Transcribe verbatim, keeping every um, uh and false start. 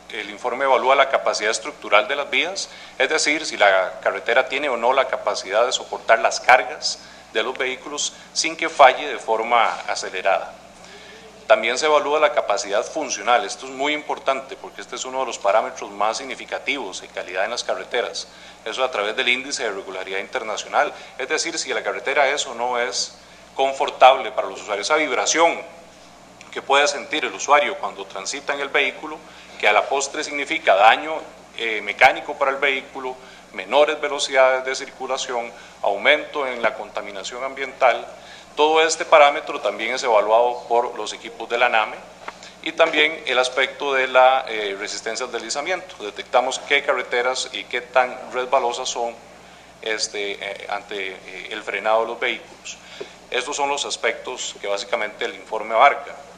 el informe evalúa la capacidad estructural de las vías, es decir, si la carretera tiene o no la capacidad de soportar las cargas de los vehículos sin que falle de forma acelerada. También se evalúa la capacidad funcional, esto es muy importante porque este es uno de los parámetros más significativos de calidad en las carreteras, eso a través del índice de regularidad internacional, es decir, si la carretera es o no es confortable para los usuarios, esa vibración que puede sentir el usuario cuando transita en el vehículo, que a la postre significa daño eh, mecánico para el vehículo, menores velocidades de circulación, aumento en la contaminación ambiental. Todo este parámetro también es evaluado por los equipos de la NAME y también el aspecto de la eh, resistencia al deslizamiento. Detectamos qué carreteras y qué tan resbalosas son este, eh, ante eh, el frenado de los vehículos. Estos son los aspectos que básicamente el informe abarca.